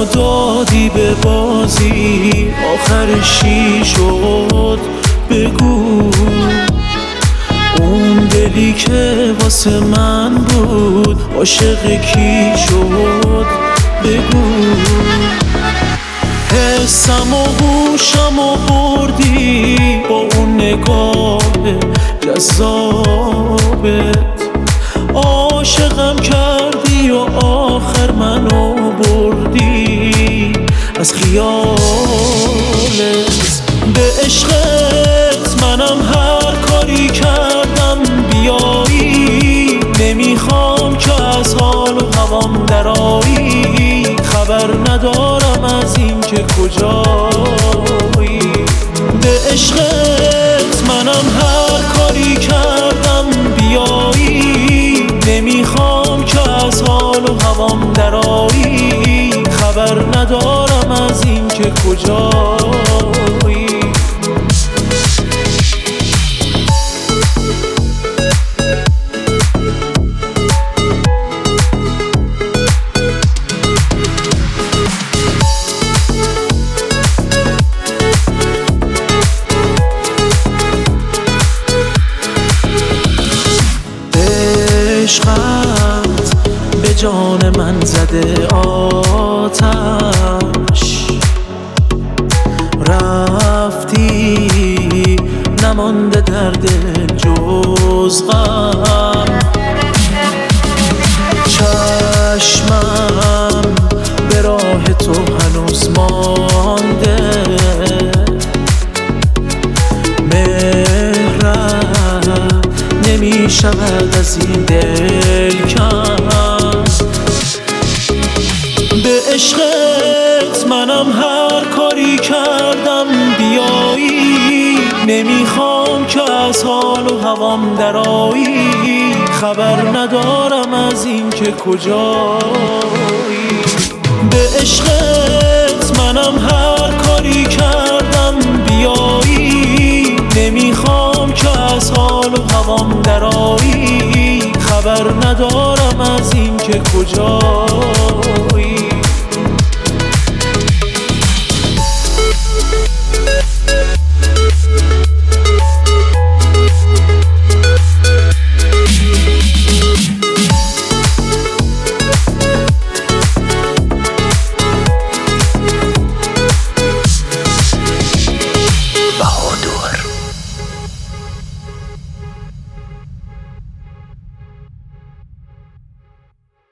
و دادی به بازی، آخرش چی شد بگو. اون دلی که واسه من بود عاشق کی شد بگو. حسم و هوشم و بردی با اون نگاه جذابت، عاشقم کردی و آخر منو بردی از خیالت. به عشقت منم هر کاری کردم بیایی، نمیخوام که از حال و هوام درایی، خبر ندارم از این که کجایی. به عشقت منم هر کاری کردم بیایی، نمیخوام که از حال و هوام درایی، خبر ندارم از این که کجایی. عشقت به جان من زده آتش، رفتی نمانده در دل جز غم. چشمم به راه تو هنوز مانده، مهرم نمی شود از این دل کم. به عشقت منم هر کاری کردم بیایی، نمیخوام که از حال و هوام درایی، خبر ندارم از این که کجایی. به عشقت منم هر کاری کردم بیایی، نمیخوام که از حال و هوام درایی، خبر ندارم از این که کجایی.